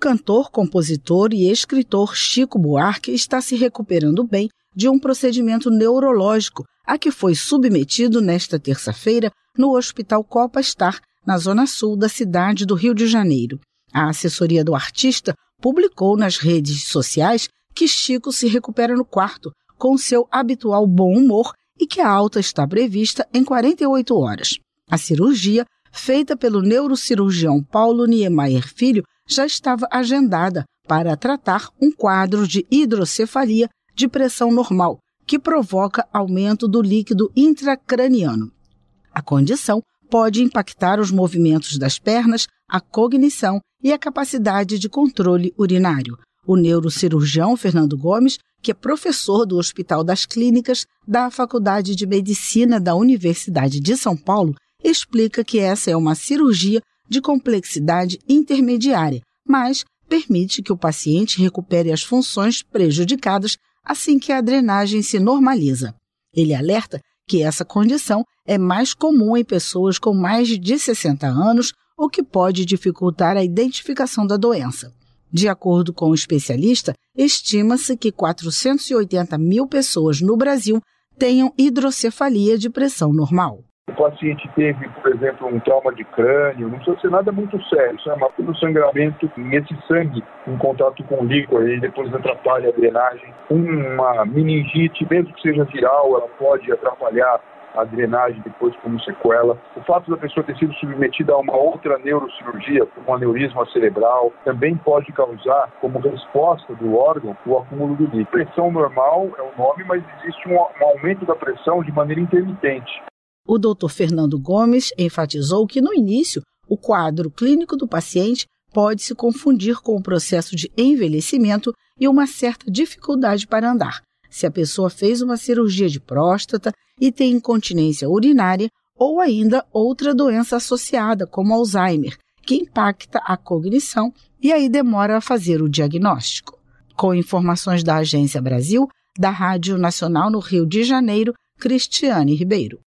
cantor, compositor e escritor Chico Buarque está se recuperando bem de um procedimento neurológico a que foi submetido nesta terça-feira no Hospital Copa Star, na zona sul da cidade do Rio de Janeiro. A assessoria do artista publicou nas redes sociais que Chico se recupera no quarto, com seu habitual bom humor e que a alta está prevista em 48 horas. A cirurgia, feita pelo neurocirurgião Paulo Niemeyer Filho, já estava agendada para tratar um quadro de hidrocefalia de pressão normal, que provoca aumento do líquido intracraniano. A condição pode impactar os movimentos das pernas, a cognição e a capacidade de controle urinário. O neurocirurgião Fernando Gomes, que é professor do Hospital das Clínicas da Faculdade de Medicina da Universidade de São Paulo, explica que essa é uma cirurgia de complexidade intermediária, mas permite que o paciente recupere as funções prejudicadas assim que a drenagem se normaliza. Ele alerta que essa condição é mais comum em pessoas com mais de 60 anos, o que pode dificultar a identificação da doença. De acordo com o especialista, estima-se que 480 mil pessoas no Brasil tenham hidrocefalia de pressão normal. O paciente teve, por exemplo, um trauma de crânio, não precisa ser nada muito sério, mas pelo sangramento, esse sangue em contato com o líquido, aí depois atrapalha a drenagem. Uma meningite, mesmo que seja viral, ela pode atrapalhar a drenagem depois como sequela. O fato da pessoa ter sido submetida a uma outra neurocirurgia, como um aneurisma cerebral, também pode causar, como resposta do órgão, o acúmulo do líquido. Pressão normal é o nome, mas existe um aumento da pressão de maneira intermitente. O Dr. Fernando Gomes enfatizou que, no início, o quadro clínico do paciente pode se confundir com o processo de envelhecimento e uma certa dificuldade para andar. Se a pessoa fez uma cirurgia de próstata e tem incontinência urinária ou ainda outra doença associada, como Alzheimer, que impacta a cognição e aí demora a fazer o diagnóstico. Com informações da Agência Brasil, da Rádio Nacional no Rio de Janeiro, Cristiane Ribeiro.